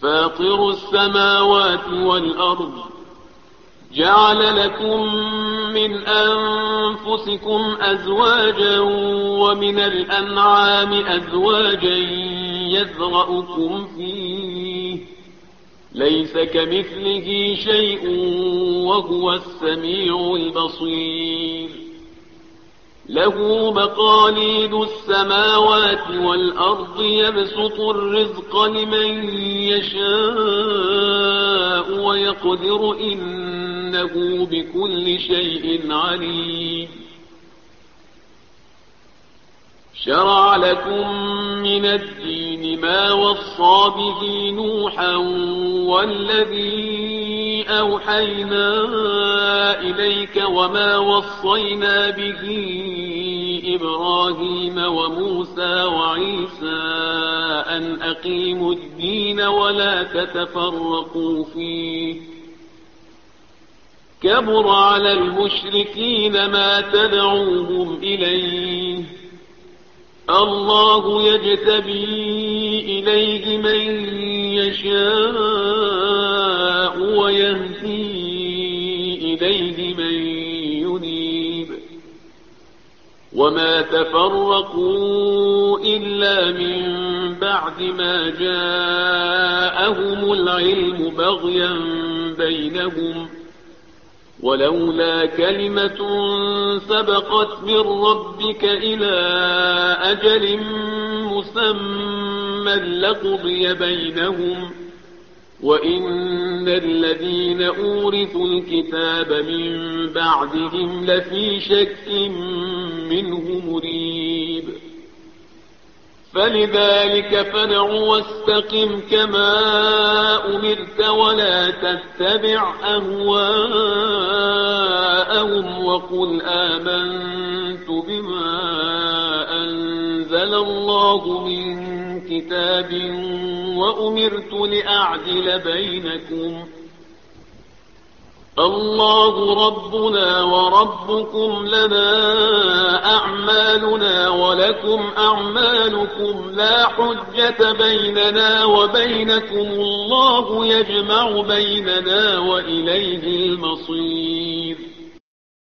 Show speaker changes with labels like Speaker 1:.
Speaker 1: فاطر السماوات والأرض جعل لكم من أنفسكم أزواجا ومن الأنعام أزواجا يذرأكم فيه ليس كمثله شيء وهو السميع البصير له مقاليد السماوات والأرض يبسط الرزق لمن يشاء ويقدر إنه بكل شيء عليم شرع لكم من الدين ما وصى به نوحا والذي أوحينا إليك وما وصينا به إبراهيم وموسى وعيسى أن أقيموا الدين ولا تتفرقوا فيه كبر على المشركين ما تدعوهم إليه الله يجتبي إليه من يشاء ويهدي إليه من ينيب وما تفرقوا إلا من بعد ما جاءهم العلم بغيا بينهم ولولا كلمة سبقت من ربك إلى أجل مسمى لقضي بينهم وإن الذين أورثوا الكتاب من بعدهم لفي شك منه مريب فلذلك فادع واستقم كما أمرت ولا تتبع أهواءهم وقل آمنت بما أنزل الله من كتاب وأمرت لأعدل بينكم الله ربنا وربكم لنا أعمالنا ولكم أعمالكم لا حجة بيننا وبينكم الله يجمع بيننا وإليه المصير